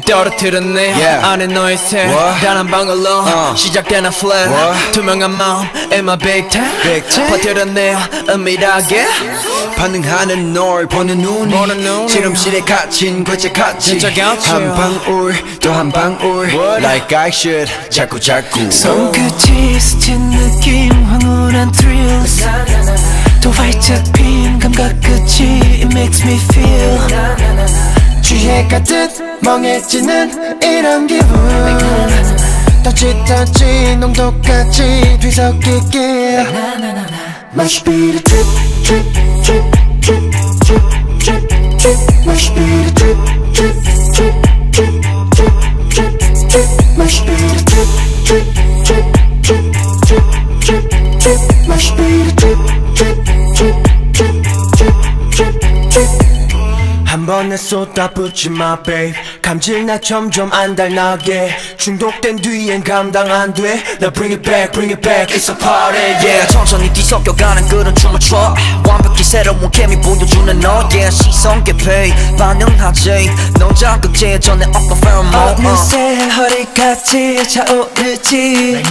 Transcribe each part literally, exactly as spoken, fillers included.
떨어뜨렸네 yeah. 안에 너의 새 단한 방울로 uh. 시작되는 플랜 투명한 마음 in my big time 버텨냈네 은밀하게 반응하는 널 보는 눈이 실험실에 갇힌 괴짜 같이 한 방울 또 한 방울 Like I should 자꾸 자꾸 손끝이 스친 느낌 황홀한 thrills 또 활짝 핀 감각 끝이 It makes me feel 취해 가듯 멍해지는 이런 기분 터치 터치 농도까지 뒤섞이게 My spirit drip drip drip drip drip drip drip My spirit drip drip drip drip drip drip drip My spirit drip drip drip drip drip drip drip My spirit drip drip drip drip drip drip drip 한 번에 쏟아붓지 ma babe 감질나 점점 안 달나게 중독된 뒤엔 감당 안 돼 Now bring it back bring it back it's a party yeah 천천히 뒤섞여가는 그런 춤을 춰 완벽히 새로운 케미 보여주는 너 yeah 시선 깊이 반응하지 넌 자극제에 전에 up a pheromone 어느새 허리같이 차오르지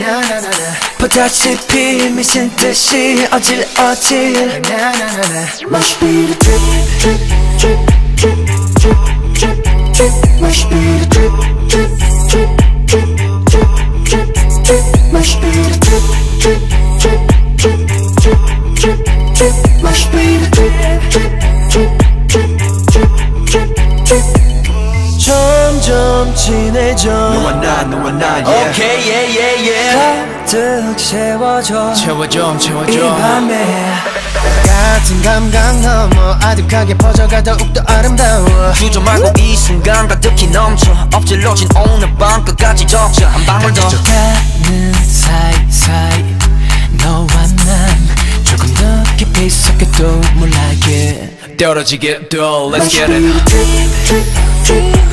보다시피 미친 듯이 어질어질 My spirit drip drip drip drip drip drip drip My spirit drip drip drip drip drip drip drip My spirit drip drip drip drip drip drip drip My spirit drip drip drip drip drip drip drip 점점 진해져 너와 나 너와 나 yeah Okay yeah yeah yeah 가득 채워줘 채워줘 채워줘 이 밤에 같은 감각 넘어 아득하게 퍼져가 더욱더 아름다워 주저 말고 이 순간 가득히 넘쳐 엎질러진 오늘 밤 끝까지 적자 한 방울 더 가는 사이사이 너와 난 조금 더 깊이 섞여도 몰라게 떨어지게 또 Let's get it drip, drip, drip.